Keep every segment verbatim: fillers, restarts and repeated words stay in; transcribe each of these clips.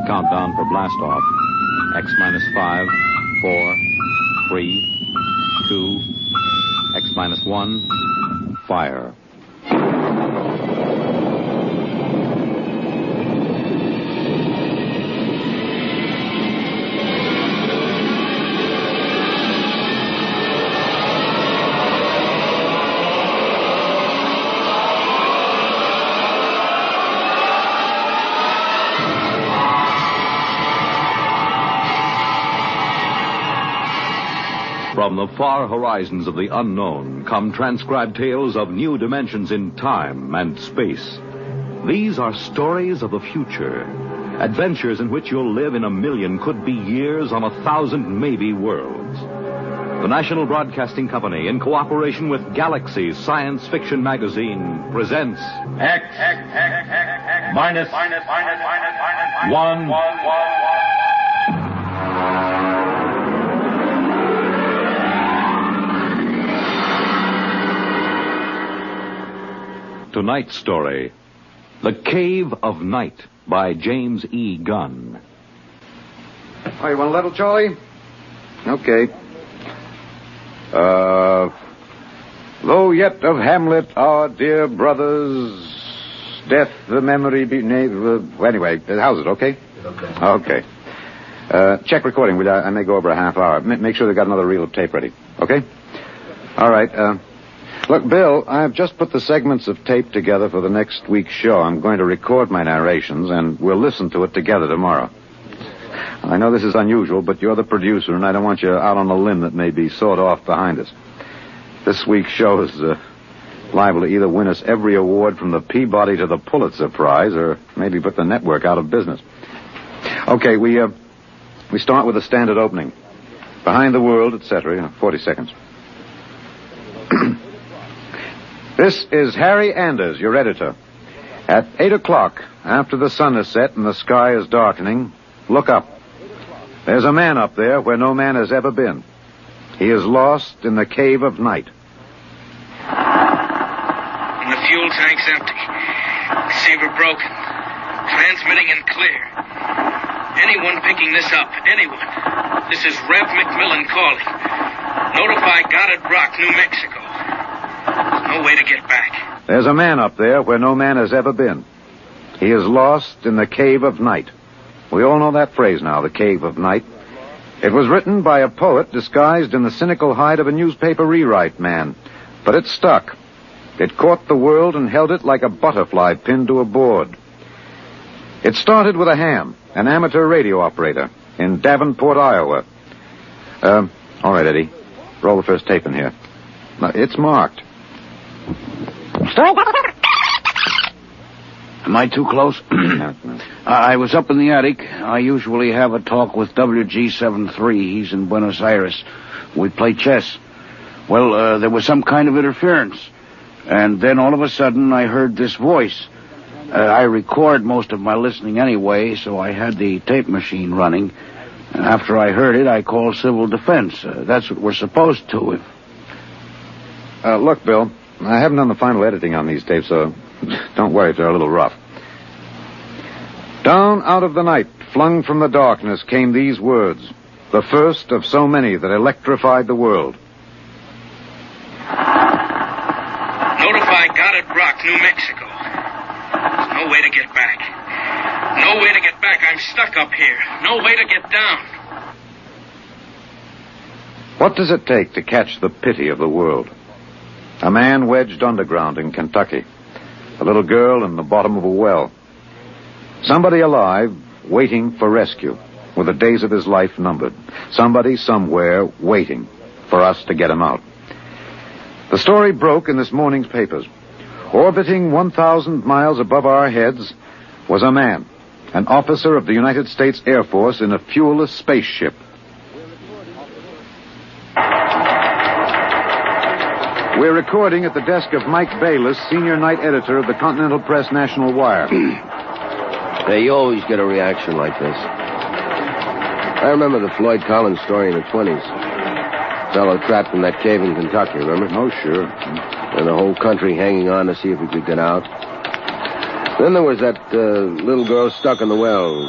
countdown for blast-off. X minus five, four, three, two, X minus one, fire. From the far horizons of the unknown come transcribed tales of new dimensions in time and space. These are stories of the future, adventures in which you'll live in a million, could be years, on a thousand maybe worlds. The National Broadcasting Company, in cooperation with Galaxy Science Fiction Magazine, presents X, X, X, X, X minus, minus, minus, minus, minus, one, one, one, one. Tonight's story, The Cave of Night, by James E. Gunn. Oh, you want a little, Charlie? Okay. Uh, though yet of Hamlet, our dear brothers, death the memory be... Uh, anyway, how's it, okay? Okay. Okay. Uh, check recording. We, I may go over a half hour. M- make sure they've got another reel of tape ready, okay? All right, uh... Look, Bill, I've just put the segments of tape together for the next week's show. I'm going to record my narrations, and we'll listen to it together tomorrow. I know this is unusual, but you're the producer, and I don't want you out on a limb that may be sawed off behind us. This week's show is uh, liable to either win us every award from the Peabody to the Pulitzer Prize, or maybe put the network out of business. Okay, we, uh, we start with a standard opening. Behind the world, et cetera, you know, forty seconds. This is Harry Anders, your editor. At eight o'clock, after the sun is set and the sky is darkening, look up. There's a man up there where no man has ever been. He is lost in the cave of night. And the fuel tank's empty. Receiver broken. Transmitting and clear. Anyone picking this up, anyone. This is Rev McMillan calling. Notify Goddard Rock, New Mexico. No way to get back. There's a man up there where no man has ever been. He is lost in the cave of night. We all know that phrase now, the cave of night. It was written by a poet disguised in the cynical hide of a newspaper rewrite man. But it stuck. It caught the world and held it like a butterfly pinned to a board. It started with a ham, an amateur radio operator, in Davenport, Iowa. Uh, all right, Eddie. Roll the first tape in here. Now, it's marked. Am I too close? I was up in the attic. I usually have a talk with W G seventy-three. He's in Buenos Aires. We play chess. Well, uh, there was some kind of interference. And then all of a sudden I heard this voice. Uh, I record most of my listening anyway, so I had the tape machine running. And after I heard it, I called civil defense. Uh, that's what we're supposed to. Uh, look, Bill, I haven't done the final editing on these tapes, so don't worry if they're a little rough. Down out of the night, flung from the darkness, came these words, the first of so many that electrified the world. Notify Goddard Rock, New Mexico. There's no way to get back. No way to get back. I'm stuck up here. No way to get down. What does it take to catch the pity of the world? A man wedged underground in Kentucky. A little girl in the bottom of a well. Somebody alive, waiting for rescue, with the days of his life numbered. Somebody somewhere waiting for us to get him out. The story broke in this morning's papers. Orbiting one thousand miles above our heads was a man, an officer of the United States Air Force in a fuelless spaceship. We're recording at the desk of Mike Bayless, senior night editor of the Continental Press National Wire. Hey, you always get a reaction like this. I remember the Floyd Collins story in the twenties. Fellow trapped in that cave in Kentucky, remember? Oh, sure. And the whole country hanging on to see if he could get out. Then there was that uh, little girl stuck in the well.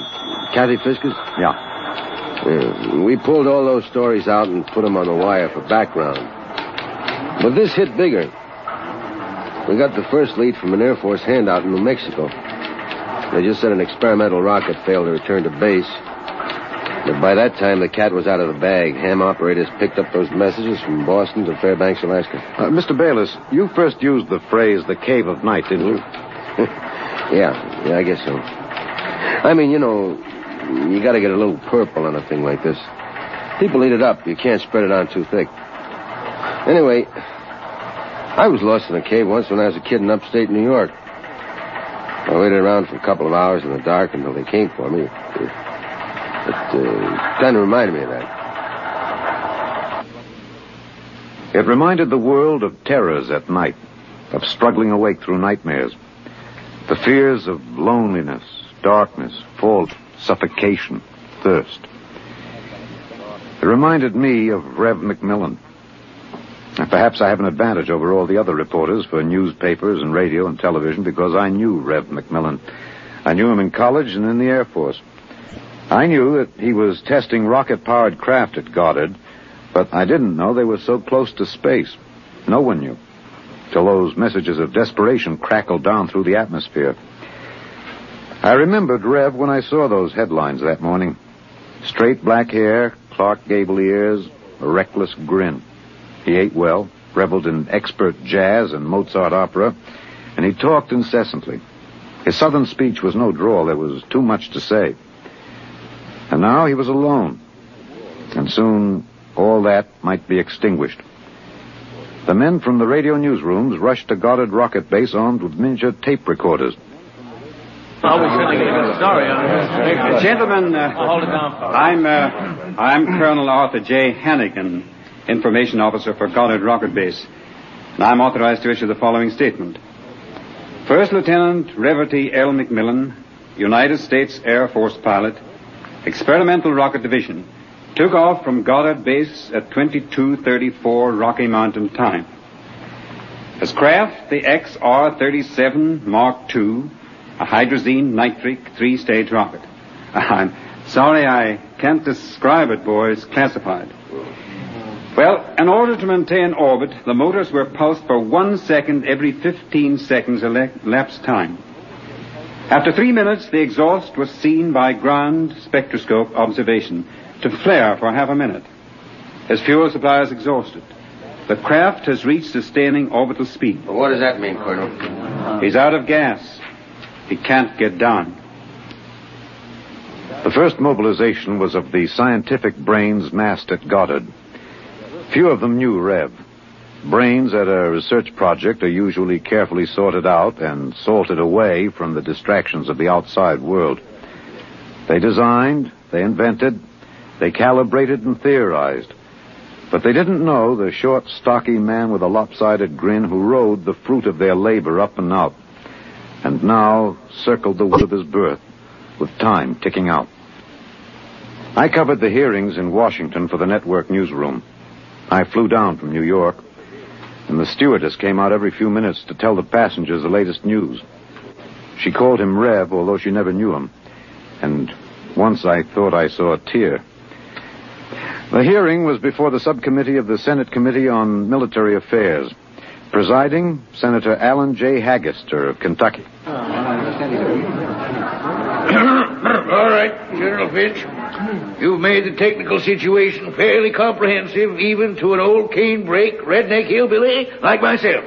Kathy Fisker's? Yeah. Yeah. We pulled all those stories out and put them on the wire for background. But this hit bigger. We got the first lead from an Air Force handout in New Mexico. They just said an experimental rocket failed to return to base. But by that time, the cat was out of the bag. Ham operators picked up those messages from Boston to Fairbanks, Alaska. Uh, Mister Bayless, you first used the phrase the cave of night, didn't you? yeah, yeah, I guess so. I mean, you know, you got to get a little purple on a thing like this. People eat it up. You can't spread it on too thick. Anyway, I was lost in a cave once when I was a kid in upstate New York. I waited around for a couple of hours in the dark until they came for me. It, it uh, kind of reminded me of that. It reminded the world of terrors at night, of struggling awake through nightmares. The fears of loneliness, darkness, fault, suffocation, thirst. It reminded me of Rev McMillan. And perhaps I have an advantage over all the other reporters for newspapers and radio and television because I knew Rev McMillan. I knew him in college and in the Air Force. I knew that he was testing rocket-powered craft at Goddard, but I didn't know they were so close to space. No one knew, till those messages of desperation crackled down through the atmosphere. I remembered Rev when I saw those headlines that morning. Straight black hair, Clark Gable ears, a reckless grin. He ate well, reveled in expert jazz and Mozart opera, and he talked incessantly. His southern speech was no drawl. There was too much to say. And now he was alone. And soon all that might be extinguished. The men from the radio newsrooms rushed to Goddard Rocket Base armed with miniature tape recorders. Sorry, uh, gentlemen, uh, hold it down, I'm, uh, I'm Colonel Arthur J. Hannigan, Information Officer for Goddard Rocket Base, and I'm authorized to issue the following statement. First Lieutenant Reverty L. McMillan, United States Air Force pilot, Experimental Rocket Division, took off from Goddard Base at twenty-two thirty-four Rocky Mountain time. His craft, the X R thirty-seven Mark two, a hydrazine nitric three-stage rocket. I'm sorry I can't describe it, boys. Classified. Well, in order to maintain orbit, the motors were pulsed for one second every fifteen seconds elapsed time. After three minutes, the exhaust was seen by ground spectroscope observation to flare for half a minute. His fuel supply is exhausted. The craft has reached sustaining orbital speed. Well, what does that mean, Colonel? He's out of gas. He can't get down. The first mobilization was of the scientific brains massed at Goddard. Few of them knew Rev. Brains at a research project are usually carefully sorted out and salted away from the distractions of the outside world. They designed, they invented, they calibrated and theorized. But they didn't know the short, stocky man with a lopsided grin who rode the fruit of their labor up and out, and now circled the wood of his birth, with time ticking out. I covered the hearings in Washington for the network newsroom. I flew down from New York, and the stewardess came out every few minutes to tell the passengers the latest news. She called him Rev, although she never knew him, and once I thought I saw a tear. The hearing was before the subcommittee of the Senate Committee on Military Affairs. Presiding, Senator Alan J. Haggister of Kentucky. All right, General Finch. You've made the technical situation fairly comprehensive, even to an old canebrake, redneck hillbilly like myself.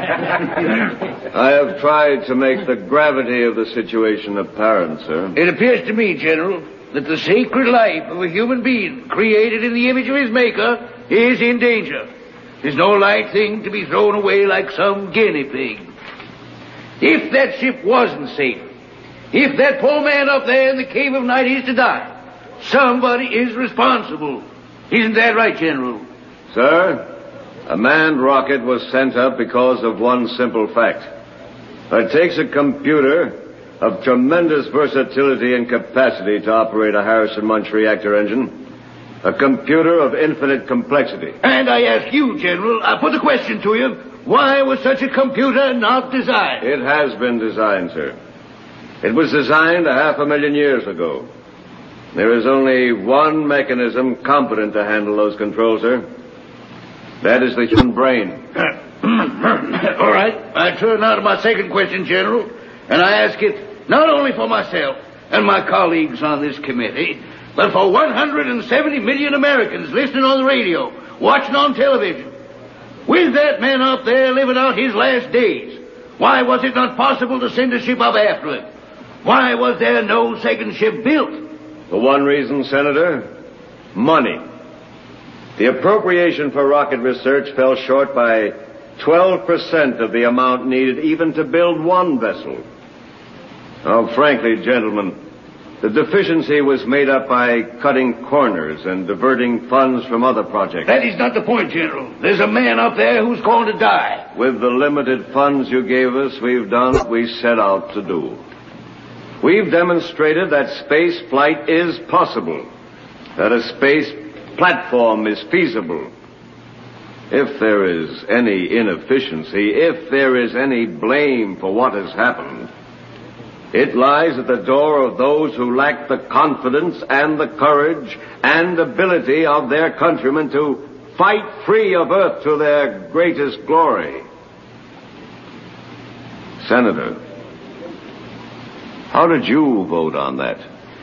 I have tried to make the gravity of the situation apparent, sir. It appears to me, General, that the sacred life of a human being created in the image of his maker is in danger. It's no light thing to be thrown away like some guinea pig. If that ship wasn't safe, if that poor man up there in the cave of night is to die, somebody is responsible. Isn't that right, General? Sir, a manned rocket was sent up because of one simple fact. It takes a computer of tremendous versatility and capacity to operate a Harrison-Munch reactor engine. A computer of infinite complexity. And I ask you, General, I put the question to you, why was such a computer not designed? It has been designed, sir. It was designed a half a million years ago. There is only one mechanism competent to handle those controls, sir. That is the human brain. All right. I turn now to my second question, General, and I ask it not only for myself and my colleagues on this committee, but for one hundred seventy million Americans listening on the radio, watching on television. With that man up there living out his last days, why was it not possible to send a ship up after him? Why was there no second ship built? For one reason, Senator, money. The appropriation for rocket research fell short by twelve percent of the amount needed even to build one vessel. Now, frankly, gentlemen, the deficiency was made up by cutting corners and diverting funds from other projects. That is not the point, General. There's a man up there who's going to die. With the limited funds you gave us, we've done what we set out to do. We've demonstrated that space flight is possible, that a space platform is feasible. If there is any inefficiency, if there is any blame for what has happened, it lies at the door of those who lack the confidence and the courage and ability of their countrymen to fight free of Earth to their greatest glory. Senator, how did you vote on that?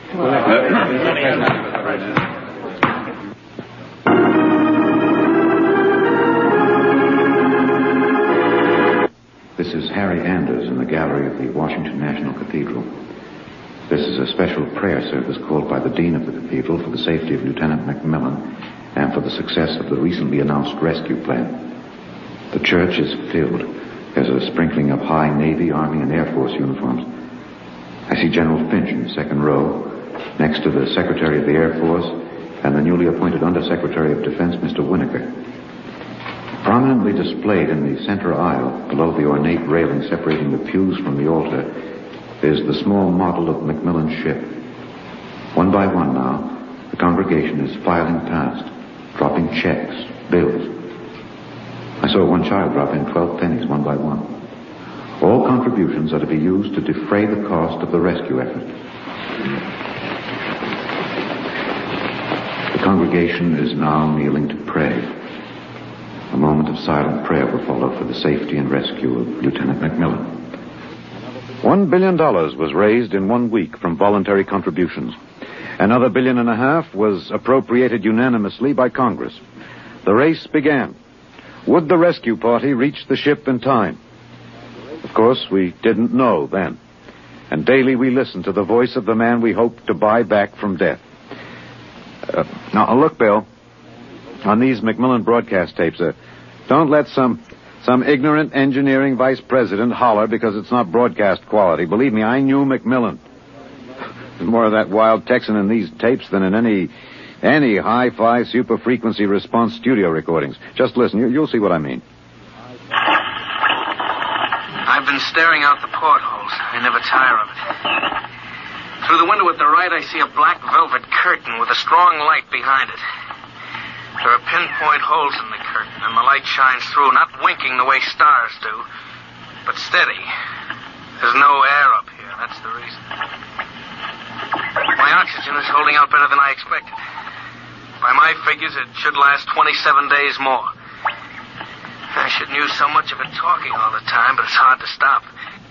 This is Harry Anders in the gallery of the Washington National Cathedral. This is a special prayer service called by the Dean of the Cathedral for the safety of Lieutenant McMillan and for the success of the recently announced rescue plan. The church is filled. There's a sprinkling of high Navy, Army, and Air Force uniforms. I see General Finch in the second row, next to the Secretary of the Air Force and the newly appointed Undersecretary of Defense, Mister Winokur. Prominently displayed in the center aisle, below the ornate railing separating the pews from the altar, is the small model of McMillan's ship. One by one now, the congregation is filing past, dropping checks, bills. I saw one child drop in twelve pennies one by one. All contributions are to be used to defray the cost of the rescue effort. The congregation is now kneeling to pray. A moment of silent prayer will follow for the safety and rescue of Lieutenant McMillan. One billion dollars was raised in one week from voluntary contributions. Another billion and a half was appropriated unanimously by Congress. The race began. Would the rescue party reach the ship in time? Of course, we didn't know then. And daily we listened to the voice of the man we hoped to buy back from death. Uh, now, look, Bill, on these McMillan broadcast tapes, uh, don't let some some ignorant engineering vice president holler because it's not broadcast quality. Believe me, I knew McMillan. There's more of that wild Texan in these tapes than in any any hi-fi super-frequency response studio recordings. Just listen, you, you'll see what I mean. I've been staring out the portholes. I never tire of it. Through the window at the right, I see a black velvet curtain with a strong light behind it. There are pinpoint holes in the curtain, and the light shines through, not winking the way stars do, but steady. There's no air up here. That's the reason. My oxygen is holding out better than I expected. By my figures, it should last twenty-seven days more. I shouldn't use so much of it talking all the time, but it's hard to stop.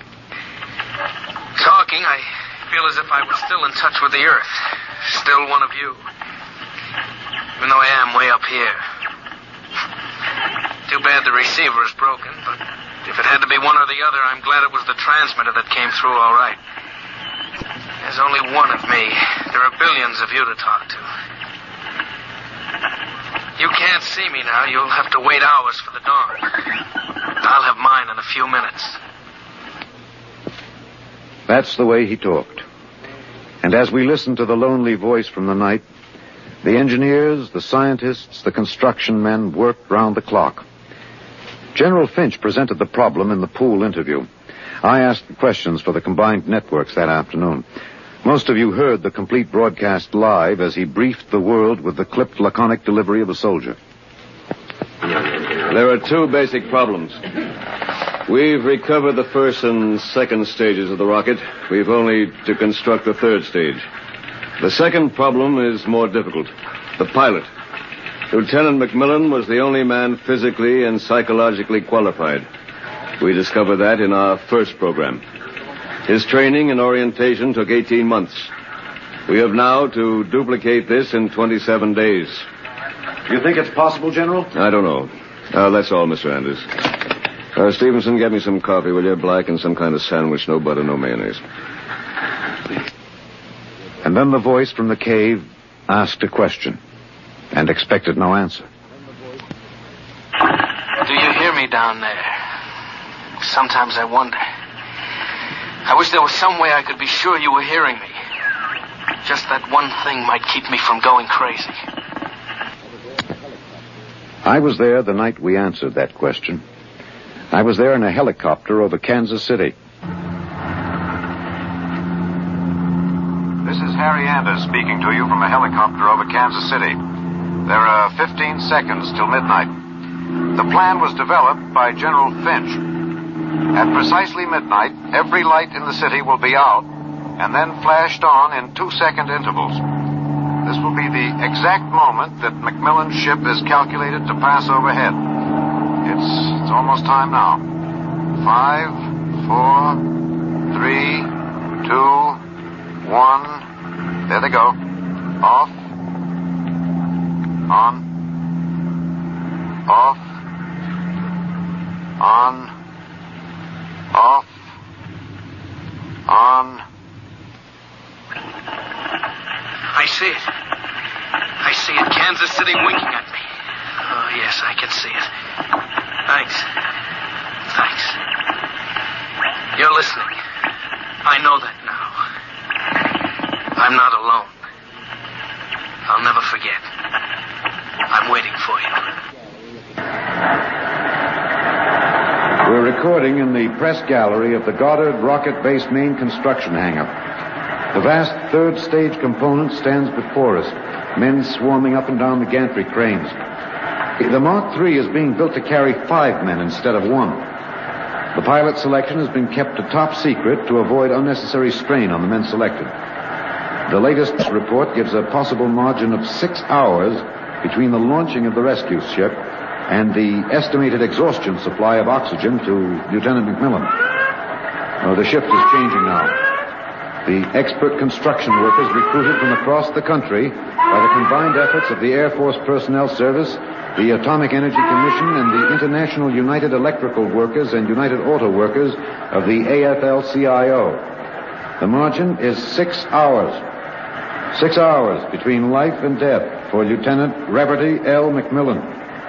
Talking, I feel as if I was still in touch with the Earth. Still one of you. Even though I am way up here. Too bad the receiver is broken, but if it had to be one or the other, I'm glad it was the transmitter that came through all right. There's only one of me. There are billions of you to talk to. You can't see me now. You'll have to wait hours for the dawn. I'll have mine in a few minutes. That's the way he talked. And as we listened to the lonely voice from the night, the engineers, the scientists, the construction men worked round the clock. General Finch presented the problem in the pool interview. I asked the questions for the combined networks that afternoon. Most of you heard the complete broadcast live as he briefed the world with the clipped, laconic delivery of a soldier. There are two basic problems. We've recovered the first and second stages of the rocket. We've only to construct the third stage. The second problem is more difficult. The pilot. Lieutenant McMillan was the only man physically and psychologically qualified. We discovered that in our first program. His training and orientation took eighteen months. We have now to duplicate this in twenty-seven days. You think it's possible, General? I don't know. Uh, that's all, Mister Anders. Uh, Stevenson, get me some coffee, will you? Black and some kind of sandwich, no butter, no mayonnaise. And then the voice from the cave asked a question and expected no answer. Do you hear me down there? Sometimes I wonder. I wish there was some way I could be sure you were hearing me. Just that one thing might keep me from going crazy. I was there the night we answered that question. I was there in a helicopter over Kansas City. This is Harry Anders speaking to you from a helicopter over Kansas City. There are fifteen seconds till midnight. The plan was developed by General Finch. At precisely midnight, every light in the city will be out and then flashed on in two-second intervals. This will be the exact moment that McMillan's ship is calculated to pass overhead. It's, it's almost time now. Five, four, three, two, one. There they go. Off. On. Off. On. Off. On. I see it. I see it. Kansas City winking at me. Oh, yes, I can see it. Thanks. Thanks. You're listening. I know that now. I'm not alone. I'll never forget. I'm waiting for you. We're recording in the press gallery of the Goddard Rocket Base main construction hangar. The vast third stage component stands before us, men swarming up and down the gantry cranes. The Mark three is being built to carry five men instead of one. The pilot selection has been kept a top secret to avoid unnecessary strain on the men selected. The latest report gives a possible margin of six hours between the launching of the rescue ship and the estimated exhaustion supply of oxygen to Lieutenant McMillan. Oh, the shift is changing now. The expert construction workers recruited from across the country by the combined efforts of the Air Force Personnel Service, the Atomic Energy Commission, and the International United Electrical Workers and United Auto Workers of the A F L C I O. The margin is six hours. Six hours between life and death for Lieutenant Reverdy L. McMillan.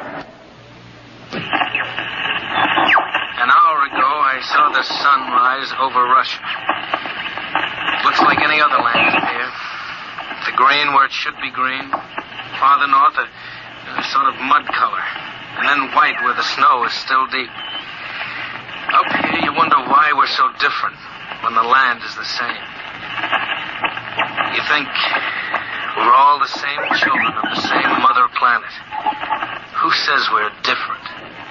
An hour ago, I saw the sun rise over Russia. Looks like any other land here. The green where it should be green. Farther north, a, a sort of mud color. And then white where the snow is still deep. Up here, you wonder why we're so different when the land is the same. You think we're all the same children of the same mother planet. Who says we're different?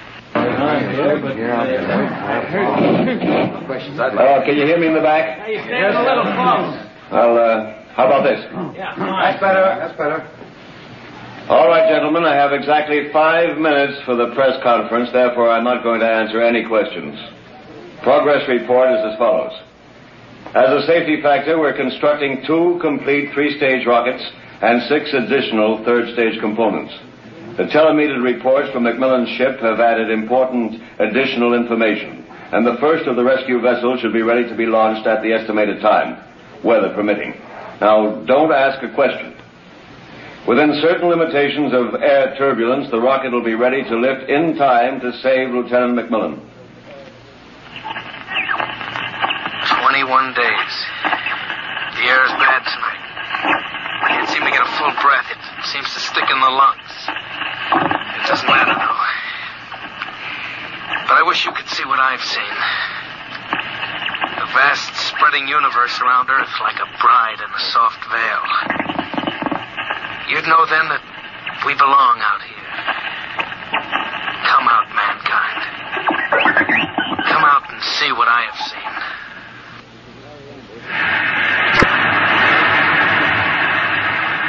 Uh, can you hear me in the back? Hey, stand a little close. Well, uh, how about this? Yeah, that's better. That's better. All right, gentlemen, I have exactly five minutes for the press conference. Therefore, I'm not going to answer any questions. Progress report is as follows. As a safety factor, we're constructing two complete three-stage rockets and six additional third-stage components. The telemetered reports from McMillan's ship have added important additional information, and the first of the rescue vessels should be ready to be launched at the estimated time, weather permitting. Now, don't ask a question. Within certain limitations of air turbulence, the rocket will be ready to lift in time to save Lieutenant McMillan. Twenty-one days. The air is bad tonight. I can't seem to get a full breath. It seems to stick in the lungs. It doesn't matter, though. But I wish you could see what I've seen. The vast, spreading universe around Earth like a bride in a soft veil. You'd know then that we belong out here. Come out, mankind. Come out and see what I have seen.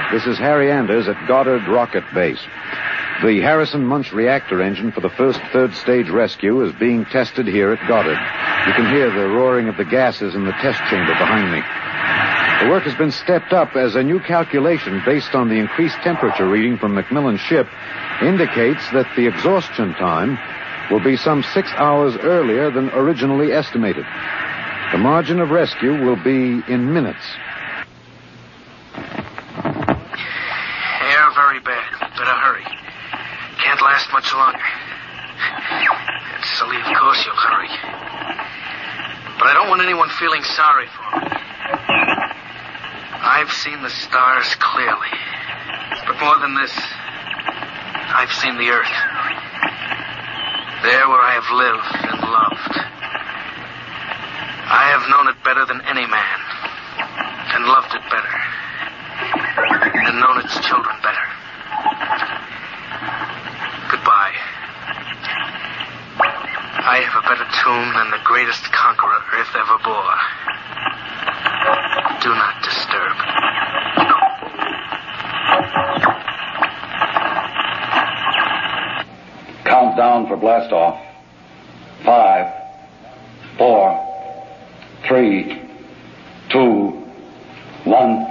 This is Harry Anders at Goddard Rocket Base. The Harrison Munch reactor engine for the first third stage rescue is being tested here at Goddard. You can hear the roaring of the gases in the test chamber behind me. The work has been stepped up as a new calculation based on the increased temperature reading from McMillan's ship indicates that the exhaustion time will be some six hours earlier than originally estimated. The margin of rescue will be in minutes. Air very bad. Better hurry. Can't last much longer. And Sully, of course you'll hurry. But I don't want anyone feeling sorry for me. I've seen the stars clearly. But more than this, I've seen the earth. There where I have lived and loved. I have known it better than any man. And loved it better. And known its children better. Goodbye. I have a better tomb than the greatest conqueror earth ever bore. Do not disturb. Countdown for blast off. Five, four, three, two, one.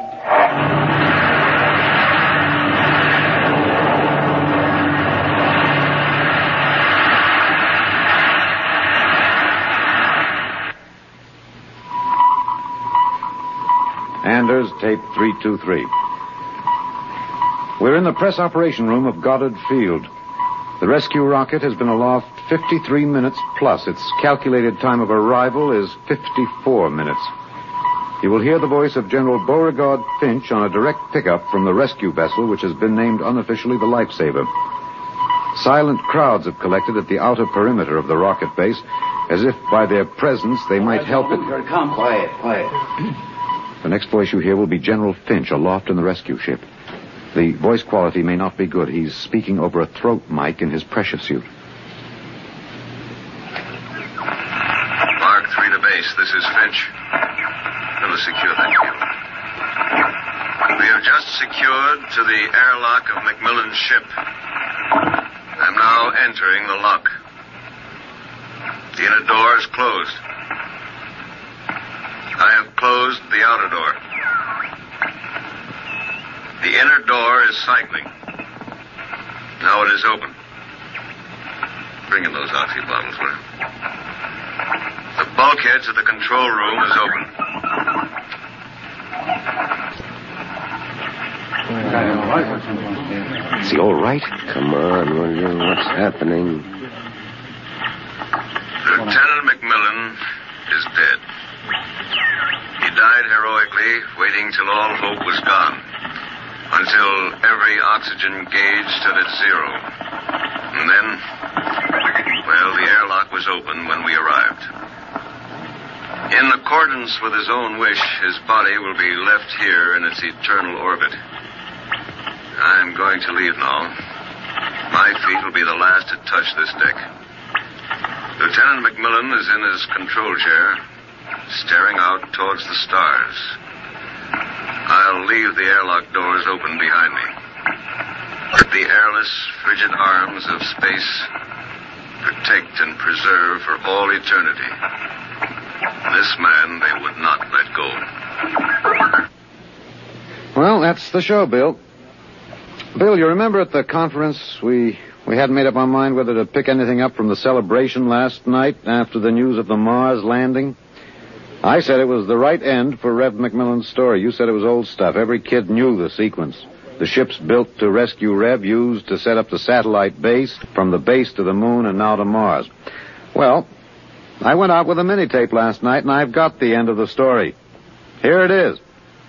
Anders, tape three two three. We're in the press operation room of Goddard Field. The rescue rocket has been aloft fifty-three minutes plus. Its calculated time of arrival is fifty-four minutes. You will hear the voice of General Beauregard Finch on a direct pickup from the rescue vessel, which has been named unofficially the Lifesaver. Silent crowds have collected at the outer perimeter of the rocket base, as if by their presence they might help it. Here it comes. Quiet, quiet. The next voice you hear will be General Finch aloft in the rescue ship. The voice quality may not be good. He's speaking over a throat mic in his pressure suit. Mark three to base. This is Finch. We'll secure that field. We have just secured to the airlock of McMillan's ship. I'm now entering the lock. The inner door is closed. I have closed the outer door. The inner door is cycling. Now it is open. Bring in those oxy bottles, will you? The bulkhead to the control room is open. Is he all right? Come on, will you? What's happening? Lieutenant McMillan is dead. He died heroically, waiting till all hope was gone. Until every oxygen gauge stood at zero. And then, well, the airlock was open when we arrived. In accordance with his own wish, his body will be left here in its eternal orbit. I'm going to leave now. My feet will be the last to touch this deck. Lieutenant McMillan is in his control chair, staring out towards the stars. I'll leave the airlock doors open behind me. Let the airless, frigid arms of space protect and preserve for all eternity. This man they would not let go. Well, that's the show, Bill. Bill, you remember at the conference we we hadn't made up our mind whether to pick anything up from the celebration last night after the news of the Mars landing? I said it was the right end for Rev McMillan's story. You said it was old stuff. Every kid knew the sequence. The ships built to rescue Rev, used to set up the satellite base, from the base to the moon and now to Mars. Well, I went out with a mini-tape last night, and I've got the end of the story. Here it is.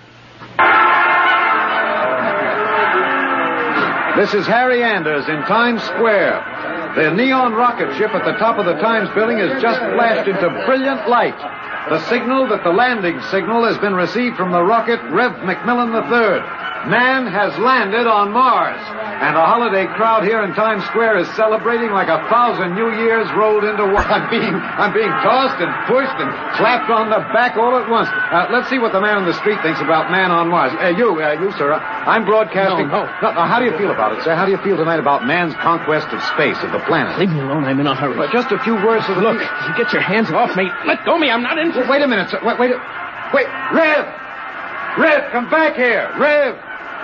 This is Harry Anders in Times Square. The neon rocket ship at the top of the Times building has just flashed into brilliant light. The signal that the landing signal has been received from the rocket Rev McMillan the third. Man has landed on Mars. And the holiday crowd here in Times Square is celebrating like a thousand New Years rolled into one. I'm being, I'm being tossed and pushed and clapped on the back all at once. Uh, let's see what the man on the street thinks about man on Mars. Uh, you, uh, you, sir, I'm broadcasting. No, no. no, no. How do you feel about it, sir? How do you feel tonight about man's conquest of space, of the planet? Leave me alone. I'm in a hurry. Well, just a few words to the... Look, you get your hands off me. Let go of me. I'm not in... Well, wait a minute, sir. Wait, wait. A... Wait, Rev! Rev, come back here. Rev!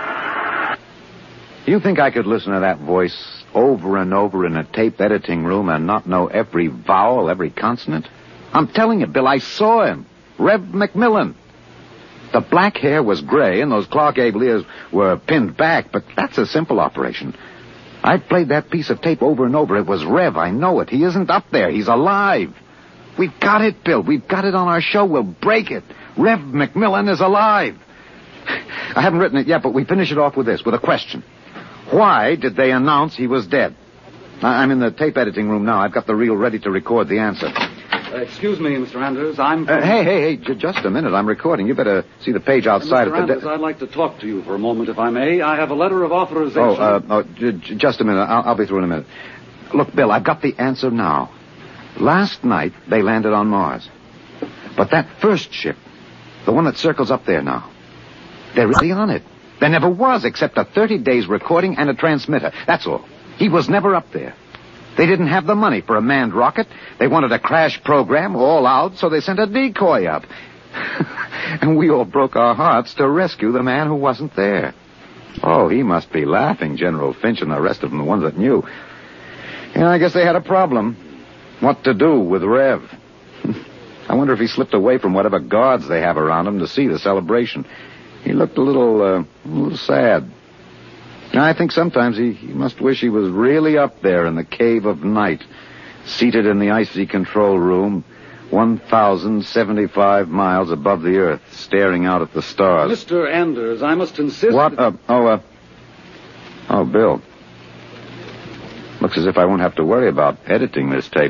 You think I could listen to that voice over and over in a tape editing room and not know every vowel, every consonant? I'm telling you, Bill, I saw him. Rev McMillan. The black hair was gray and those Clark Gable ears were pinned back, but that's a simple operation. I played that piece of tape over and over. It was Rev, I know it. He isn't up there. He's alive. We've got it, Bill. We've got it on our show. We'll break it. Rev McMillan is alive. I haven't written it yet, but we finish it off with this, with a question. Why did they announce he was dead? I'm in the tape editing room now. I've got the reel ready to record the answer. Uh, excuse me, Mister Anders. I'm... Uh, hey, hey, hey, j- just a minute. I'm recording. You better see the page outside uh, Mister at the... Anders, de- I'd like to talk to you for a moment, if I may. I have a letter of authorization. Oh, uh, oh j- j- just a minute. I'll-, I'll be through in a minute. Look, Bill, I've got the answer now. Last night, they landed on Mars. But that first ship, the one that circles up there now, they're really on it. There never was, except a thirty days recording and a transmitter. That's all. He was never up there. They didn't have the money for a manned rocket. They wanted a crash program all out, so they sent a decoy up. And we all broke our hearts to rescue the man who wasn't there. Oh, he must be laughing, General Finch and the rest of them, the ones that knew. Yeah, I guess they had a problem. What to do with Rev? I wonder if he slipped away from whatever guards they have around him to see the celebration. He looked a little, uh, a little sad. I think sometimes he, he must wish he was really up there in the cave of night, seated in the icy control room, one thousand seventy-five miles above the earth, staring out at the stars. Mister Anders, I must insist... What? That... Uh, oh, uh... Oh, Bill. Looks as if I won't have to worry about editing this tape.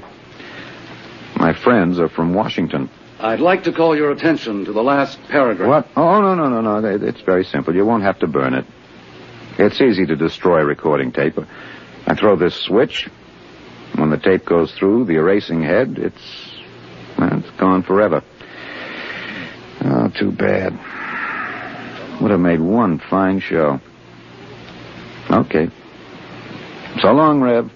My friends are from Washington. I'd like to call your attention to the last paragraph. What? Oh, no, no, no, no. It's very simple. You won't have to burn it. It's easy to destroy recording tape. I throw this switch. When the tape goes through the erasing head, it's... well, it's gone forever. Oh, too bad. Would have made one fine show. Okay. So long, Rev.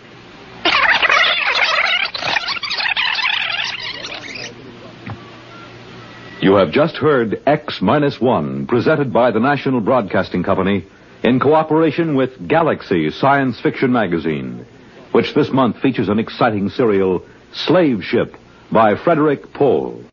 You have just heard X Minus One, presented by the National Broadcasting Company in cooperation with Galaxy Science Fiction Magazine, which this month features an exciting serial, Slave Ship, by Frederick Pohl.